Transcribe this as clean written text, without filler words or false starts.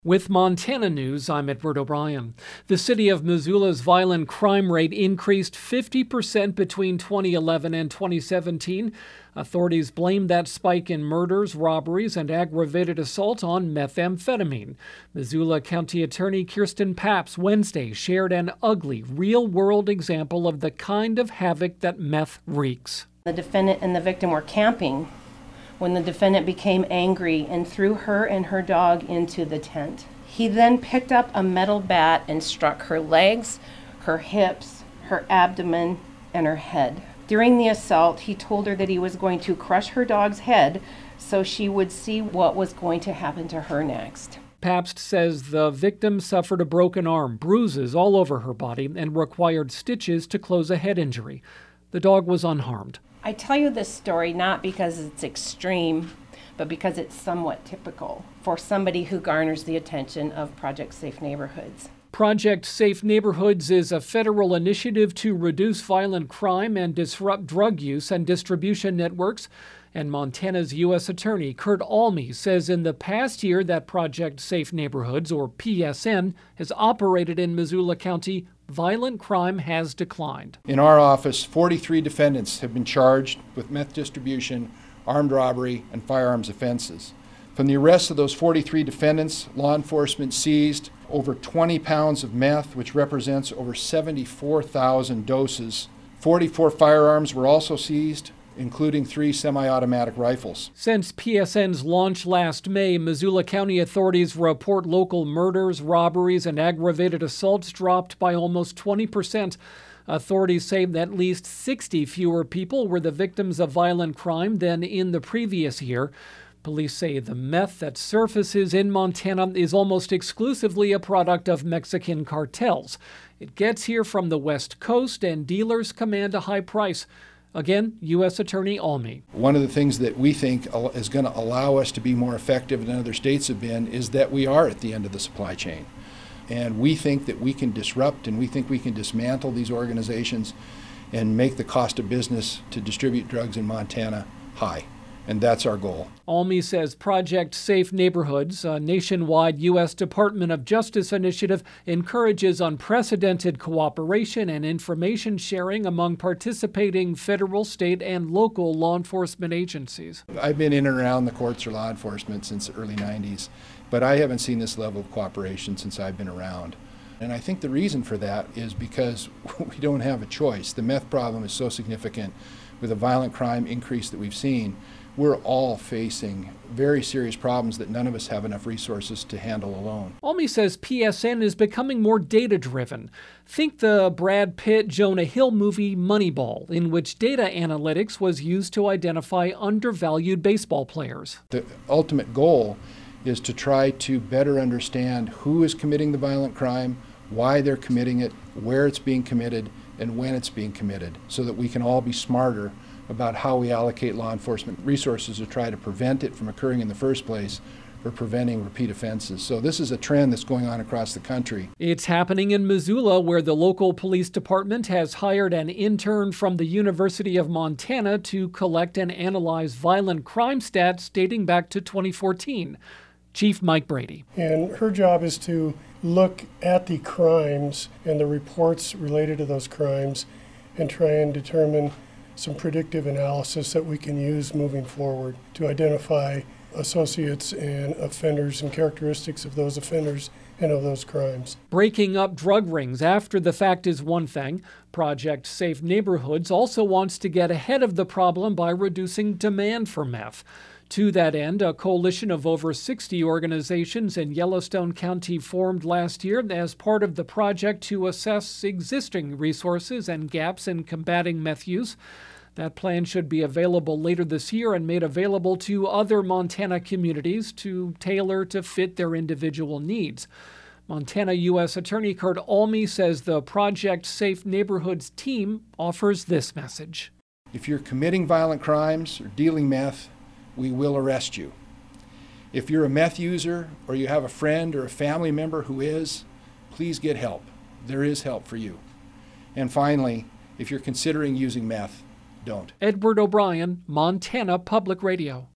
With Montana News, I'm Edward O'Brien. The city of Missoula's violent crime rate increased 50% between 2011 and 2017. Authorities blame that spike in murders, robberies, and aggravated assault on methamphetamine. Missoula County Attorney Kirsten Papps Wednesday shared an ugly, real-world example of the kind of havoc that meth wreaks. The defendant and the victim were camping when the defendant became angry and threw her and her dog into the tent. He then picked up a metal bat and struck her legs, her hips, her abdomen, and her head. During the assault, he told her that he was going to crush her dog's head so she would see what was going to happen to her next. Papst says the victim suffered a broken arm, bruises all over her body, and required stitches to close a head injury. The dog was unharmed. I tell you this story not because it's extreme, but because it's somewhat typical for somebody who garners the attention of Project Safe Neighborhoods. Project Safe Neighborhoods is a federal initiative to reduce violent crime and disrupt drug use and distribution networks. And Montana's U.S. Attorney Kurt Alme says in the past year that Project Safe Neighborhoods, or PSN, has operated in Missoula County, violent crime has declined. In our office, 43 defendants have been charged with meth distribution, armed robbery, and firearms offenses. From the arrest of those 43 defendants, law enforcement seized over 20 pounds of meth, which represents over 74,000 doses. 44 firearms were also seized, including 3 semi-automatic rifles. Since PSN's launch last May, Missoula County authorities report local murders, robberies, and aggravated assaults dropped by almost 20%. Authorities say that at least 60 fewer people were the victims of violent crime than in the previous year. Police say the meth that surfaces in Montana is almost exclusively a product of Mexican cartels. It gets here from the West Coast, and dealers command a high price. Again, U.S. Attorney Alme. One of the things that we think is going to allow us to be more effective than other states have been is that we are at the end of the supply chain. And we think that we can disrupt and we think we can dismantle these organizations and make the cost of business to distribute drugs in Montana high. And that's our goal. Alme says Project Safe Neighborhoods, a nationwide U.S. Department of Justice initiative, encourages unprecedented cooperation and information sharing among participating federal, state, and local law enforcement agencies. I've been in and around the courts or law enforcement since the early 90s, but I haven't seen this level of cooperation since I've been around. And I think the reason for that is because we don't have a choice. The meth problem is so significant with the violent crime increase that we've seen. We're all facing very serious problems that none of us have enough resources to handle alone. Alme says PSN is becoming more data-driven. Think the Brad Pitt, Jonah Hill movie Moneyball, in which data analytics was used to identify undervalued baseball players. The ultimate goal is to try to better understand who is committing the violent crime, why they're committing it, where it's being committed, and when it's being committed, so that we can all be smarter about how we allocate law enforcement resources to try to prevent it from occurring in the first place or preventing repeat offenses. So this is a trend that's going on across the country. It's happening in Missoula, where the local police department has hired an intern from the University of Montana to collect and analyze violent crime stats dating back to 2014. Chief Mike Brady. And her job is to look at the crimes and the reports related to those crimes and try and determine some predictive analysis that we can use moving forward to identify associates and offenders and characteristics of those offenders and of those crimes. Breaking up drug rings after the fact is one thing. Project Safe Neighborhoods also wants to get ahead of the problem by reducing demand for meth. To that end, a coalition of over 60 organizations in Yellowstone County formed last year as part of the project to assess existing resources and gaps in combating meth use. That plan should be available later this year and made available to other Montana communities to tailor to fit their individual needs. Montana U.S. Attorney Kurt Alme says the Project Safe Neighborhoods team offers this message. If you're committing violent crimes or dealing meth, we will arrest you. If you're a meth user or you have a friend or a family member who is, please get help. There is help for you. And finally, if you're considering using meth, don't. Edward O'Brien, Montana Public Radio.